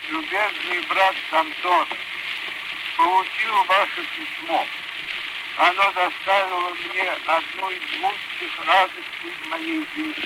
Любезный брат Антон, получил ваше письмо. Оно доставило мне одну из лучших радостей моей жизни.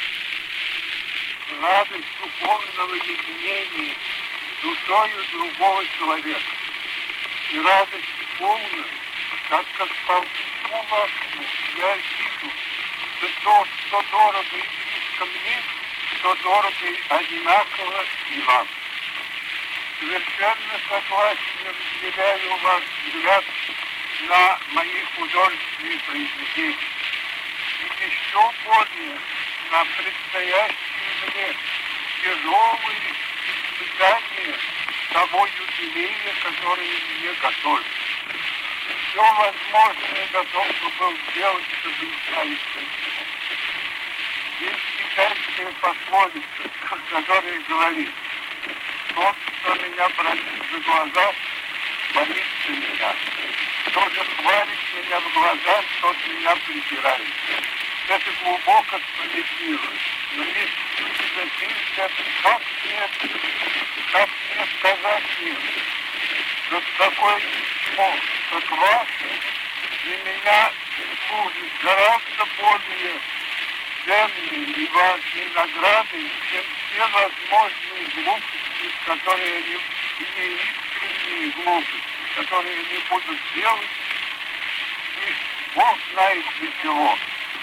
Радость духовного единения с душою другого человека. И радость полную, так как по письму вашему я вижу, что то, что дорого и близко мне, то дорого и одинаково и вам. Совершенно согласен, разделяю ваш взгляд на мои художественные произведения. И еще более на предстоящие мне тяжелые испытания того юбилея, который мне готовят. Все возможное готов был сделать, чтобы избавиться от него. Есть китайская пословица, которая говорит: тот, кто меня бронит за глаза, боится меня. Кто же хвалит меня в глаза, тот меня презирает. Это глубоко справедливо. Но есть люди такие, как мне сказать им, что такое письмо, как ваше, для меня служит гораздо более ценной и важной наградой, чем все возможные глупости, которые они, или искренние глупости, которые они будут делать, и Бог знает для чего.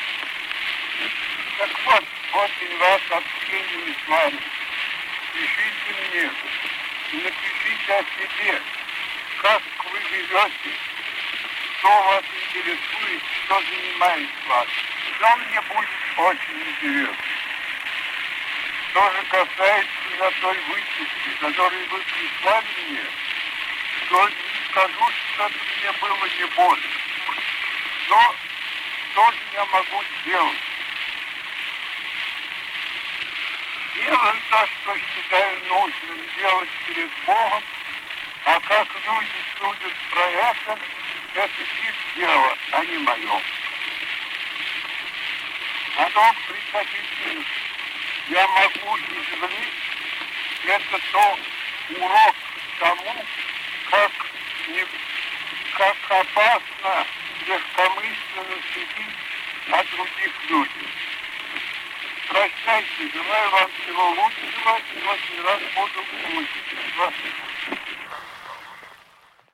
Так вот, очень вас общение с вами. Пишите мне и напишите о себе, как вы живете, что вас интересует, что занимает вас. Все мне будет очень интересно. Что же касается за той выписки, которую вы прислали мне, то не скажу, что это мне было не больно. Но что же я могу сделать? Делаю то, что считаю нужным делать перед Богом, а как люди судят про это их дело, а не мое. Потом приходите, я могу извлечь, это то урок тому, как опасно легкомысленно судить о других людях. Прощайте, желаю вам всего лучшего и очень рад буду получить вас.